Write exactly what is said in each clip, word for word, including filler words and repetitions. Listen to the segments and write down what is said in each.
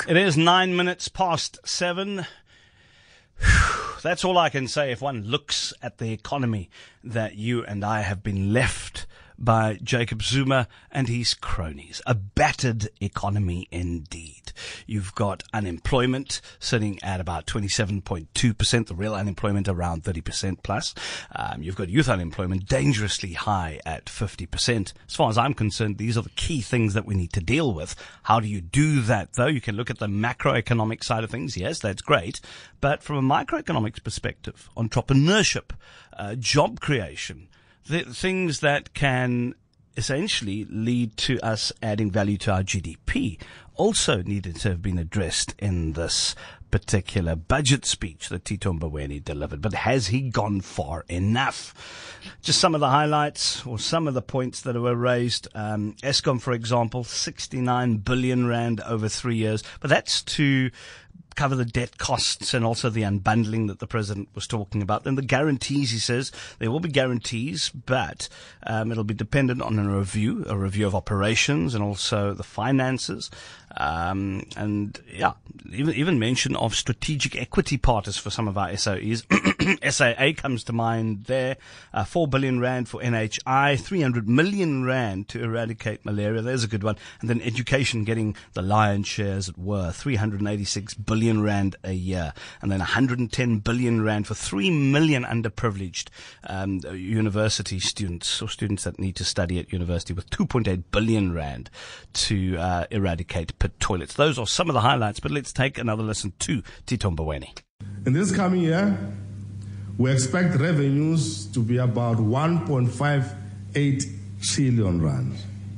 It is nine minutes past seven. That's all I can say if one looks at the economy that you and I have been left by Jacob Zuma and his cronies. A battered economy indeed. You've got unemployment sitting at about twenty-seven point two percent, the real unemployment around thirty percent plus. Um, you've got youth unemployment dangerously high at fifty percent. As far as I'm concerned, these are the key things that we need to deal with. How do you do that, though? You can look at the macroeconomic side of things. Yes, that's great. But from a microeconomics perspective, entrepreneurship, uh, job creation, the things that can essentially lead to us adding value to our G D P also needed to have been addressed in this particular budget speech that Tito Mboweni delivered. But has he gone far enough? Just some of the highlights or some of the points that were raised. Um, Eskom, for example, sixty-nine billion rand over three years. But that's to cover the debt costs and also the unbundling that the president was talking about. And the guarantees, he says, there will be guarantees, but um, it'll be dependent on a review, a review of operations and also the finances. Um, and yeah, even, even mention of strategic equity partners for some of our S O Es. S A A comes to mind there. Uh, four billion rand for N H I, three hundred million rand to eradicate malaria. There's a good one. And then education getting the lion's share, as it were, three hundred eighty-six billion rand a year. And then one hundred ten billion rand for three million underprivileged um, university students or students that need to study at university, with two point eight billion rand to uh, eradicate pit toilets. Those are some of the highlights, but let's take another listen to Tito Mboweni. In this coming year, we expect revenues to be about one point five eight trillion rand.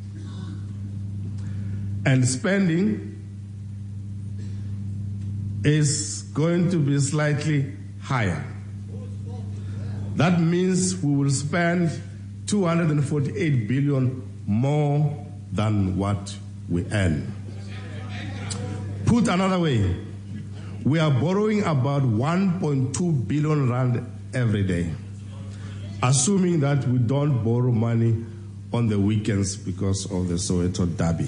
And spending is going to be slightly higher. That means we will spend two hundred forty-eight billion more than what we earn. Put another way, we are borrowing about one point two billion rand every day, assuming that we don't borrow money on the weekends because of the Soweto Derby.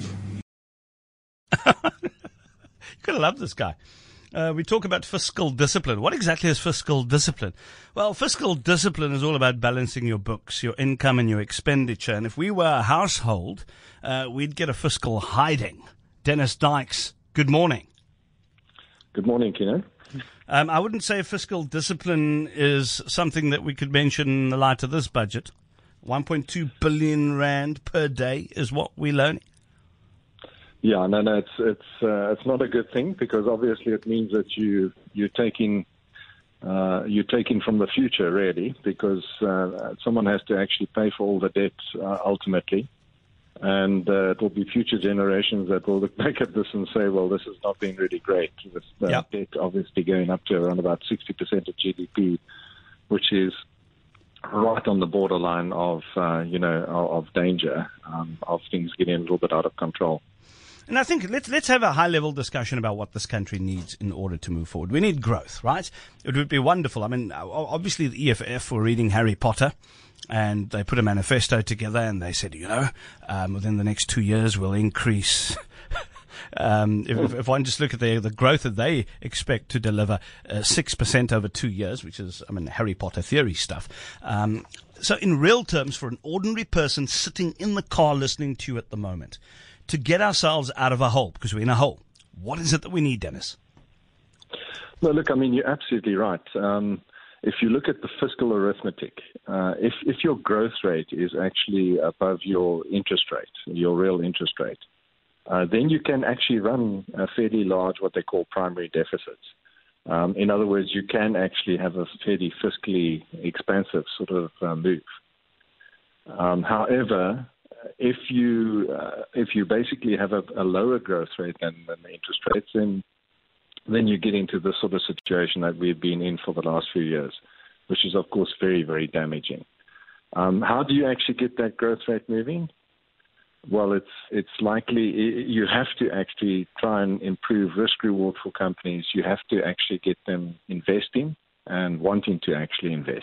You're going to love this guy. Uh, we talk about fiscal discipline. What exactly is fiscal discipline? Well, fiscal discipline is all about balancing your books, your income and your expenditure. And if we were a household, uh, we'd get a fiscal hiding. Dennis Dykes, good morning. Good morning, Kino. Um, I wouldn't say fiscal discipline is something that we could mention in the light of this budget. one point two billion rand per day is what we're learning. Yeah, no, no, it's it's uh, it's not a good thing, because obviously it means that you you're taking uh, you're taking from the future, really, because uh, someone has to actually pay for all the debt uh, ultimately, and uh, it will be future generations that will look back at this and say, well, this has not been really great. This uh, yep. debt obviously going up to around about sixty percent of G D P, which is right on the borderline of uh, you know of, of danger, um, of things getting a little bit out of control. And I think let's let's have a high-level discussion about what this country needs in order to move forward. We need growth, right? It would be wonderful. I mean, obviously the E F F were reading Harry Potter, and they put a manifesto together, and they said, you know, um, within the next two years we'll increase. um, if, if one just look at the the growth that they expect to deliver, uh, six percent over two years, which is, I mean, Harry Potter theory stuff. Um, so in real terms, for an ordinary person sitting in the car listening to you at the moment, to get ourselves out of a hole, because we're in a hole, what is it that we need, Dennis? Well, look, I mean, you're absolutely right. Um, if you look at the fiscal arithmetic, uh, if, if your growth rate is actually above your interest rate, your real interest rate, uh, then you can actually run a fairly large, what they call primary deficits. Um, in other words, you can actually have a fairly fiscally expansive sort of uh, move. Um, however, if you uh, if you basically have a, a lower growth rate than, than the interest rates, then then you get into the sort of situation that we've been in for the last few years, which is, of course, very, very damaging. Um, how do you actually get that growth rate moving? Well, it's it's likely you have to actually try and improve risk reward for companies. You have to actually get them investing and wanting to actually invest.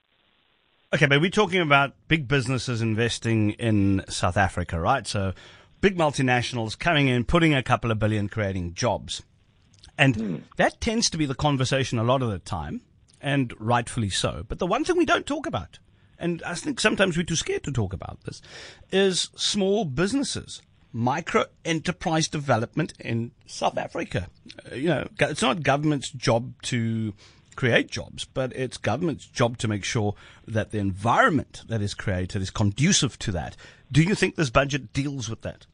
Okay, but we're talking about big businesses investing in South Africa, right? So big multinationals coming in, putting a couple of billion, creating jobs. And mm. that tends to be the conversation a lot of the time, and rightfully so. But the one thing we don't talk about, and I think sometimes we're too scared to talk about this, is small businesses, micro enterprise development in South Africa. Uh, you know, it's not government's job to create jobs, but it's government's job to make sure that the environment that is created is conducive to that. Do you think this budget deals with that?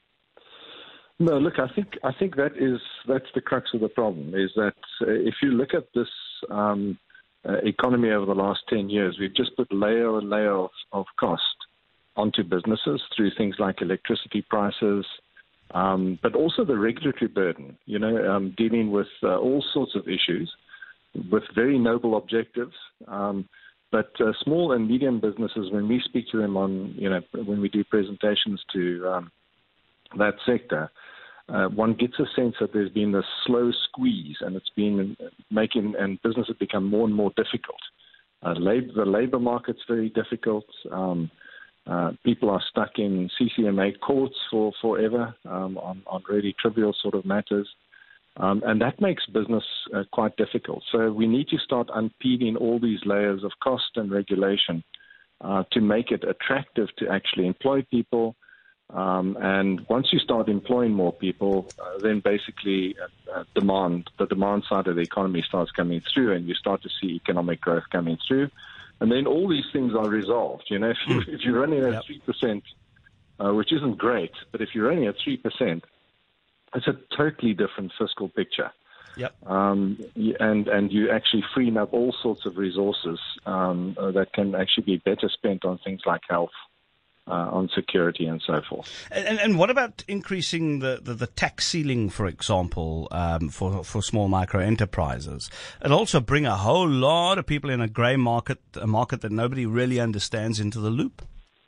No, look, I think I think that is that's the crux of the problem. Is that uh, if you look at this um, uh, economy over the last ten years, we've just put layer and layer of, of cost onto businesses through things like electricity prices, um, but also the regulatory burden. You know, um, dealing with uh, all sorts of issues with very noble objectives. Um, but uh, small and medium businesses, when we speak to them on, you know, when we do presentations to um, that sector. Uh, one gets a sense that there's been this slow squeeze, and it's been making and business has become more and more difficult. Uh, labor, the labor market's very difficult. Um, uh, people are stuck in C C M A courts for forever um, on, on really trivial sort of matters, um, and that makes business uh, quite difficult. So we need to start unpeeling all these layers of cost and regulation uh, to make it attractive to actually employ people. Um, and once you start employing more people, uh, then basically uh, uh, demand, the demand side of the economy starts coming through, and you start to see economic growth coming through. And then all these things are resolved. You know, if, you, if you're running at yep. three percent, uh, which isn't great, but if you're running at three percent, it's a totally different fiscal picture. Yep. Um, and, and you actually freeing up all sorts of resources um, uh, that can actually be better spent on things like health. Uh, on security and so forth. And, and what about increasing the, the, the tax ceiling, for example, um, for, for small micro enterprises? It'll also bring a whole lot of people in a grey market, a market that nobody really understands, into the loop.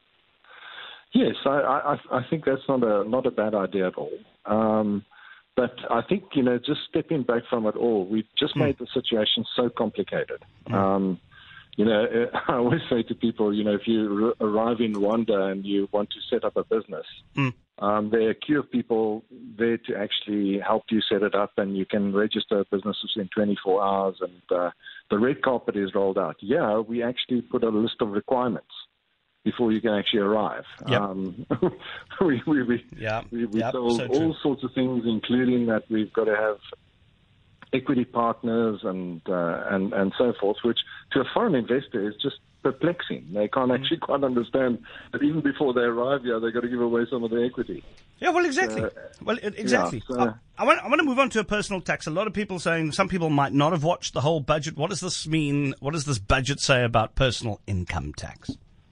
Yes, I, I, I think that's not a not a bad idea at all. Um, but I think, you know, just stepping back from it all, we've just mm. made the situation so complicated. Mm. Um, You know, I always say to people, you know, if you r- arrive in Rwanda and you want to set up a business, mm. um, there are a queue of people there to actually help you set it up, and you can register businesses in twenty-four hours, and uh, the red carpet is rolled out. Yeah, we actually put a list of requirements before you can actually arrive. Yep. Um, we we, we, yeah. we, we yep. told so all sorts of things, including that we've got to have equity partners and uh, and and so forth, which to a foreign investor is just perplexing. They can't actually quite understand that even before they arrive here, they've got to give away some of their equity. Yeah, well, exactly. Uh, well, exactly. Yeah, so, I, I, want, I want to move on to a personal tax. A lot of people saying, some people might not have watched the whole budget. What does this mean? What does this budget say about personal income tax?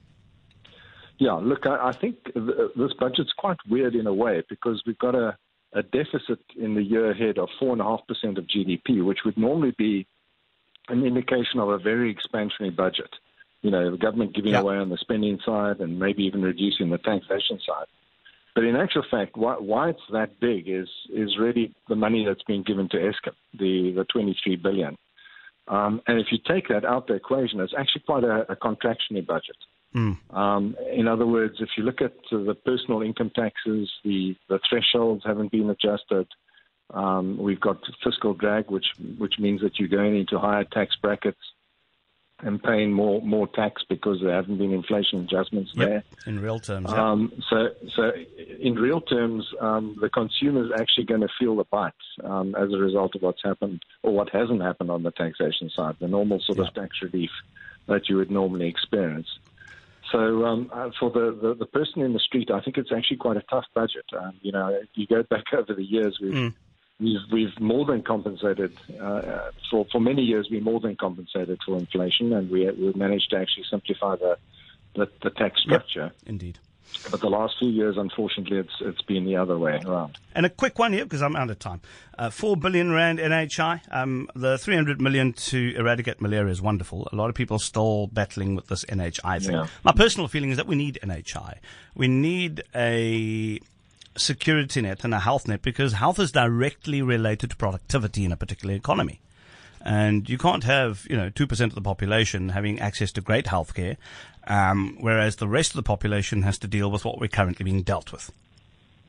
Yeah, look, I, I think th- this budget's quite weird in a way, because we've got a a deficit in the year ahead of four point five percent of G D P, which would normally be an indication of a very expansionary budget. You know, the government giving yeah. away on the spending side and maybe even reducing the taxation side. But in actual fact, why, why it's that big is is really the money that's being given to Eskom, the, the twenty-three billion dollars. Um, and if you take that out of the equation, it's actually quite a, a contractionary budget. Mm. Um, in other words, if you look at uh, the personal income taxes, the, the thresholds haven't been adjusted. Um, we've got fiscal drag, which which means that you're going into higher tax brackets and paying more more tax because there haven't been inflation adjustments yep. there. In real terms, yeah. Um, so, so in real terms, um, the consumer is actually going to feel the bite um, as a result of what's happened or what hasn't happened on the taxation side, the normal sort yeah. of tax relief that you would normally experience. So um, uh, for the, the, the person in the street, I think it's actually quite a tough budget. Um, you know, if you go back over the years, we've mm. we've, we've more than compensated uh, for for many years. We more than compensated for inflation, and we we managed to actually simplify the the, the tax structure. Yep, indeed. But the last few years, unfortunately, it's it's been the other way around. And a quick one here, because I'm out of time. Uh, Four billion rand N H I. Um, the three hundred million to eradicate malaria is wonderful. A lot of people are still battling with this N H I thing. Yeah. My personal feeling is that we need N H I. We need a security net and a health net, because health is directly related to productivity in a particular economy. And you can't have, you know, two percent of the population having access to great health care, um, whereas the rest of the population has to deal with what we're currently being dealt with.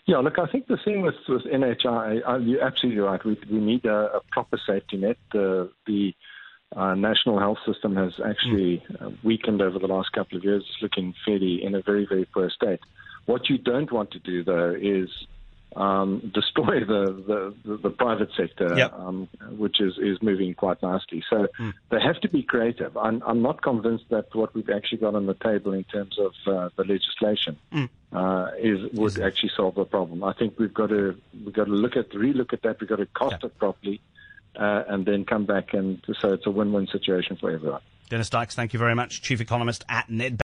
Yeah, look, I think the thing with, with N H I, uh, you're absolutely right. We, we need a, a proper safety net. Uh, the uh, national health system has actually uh, weakened over the last couple of years. It's looking fairly in a very, very poor state. What you don't want to do, though, is um, destroy the, the, the, the private sector, yep. um, which is, is moving quite nicely. So mm. they have to be creative. I'm, I'm not convinced that what we've actually got on the table in terms of uh, the legislation mm. uh, is would actually solve the problem. I think we've got to we've got to look at relook at that. We've got to cost yeah. it properly, uh, and then come back and so it's a win-win situation for everyone. Dennis Dykes, thank you very much, Chief Economist at Nedbank.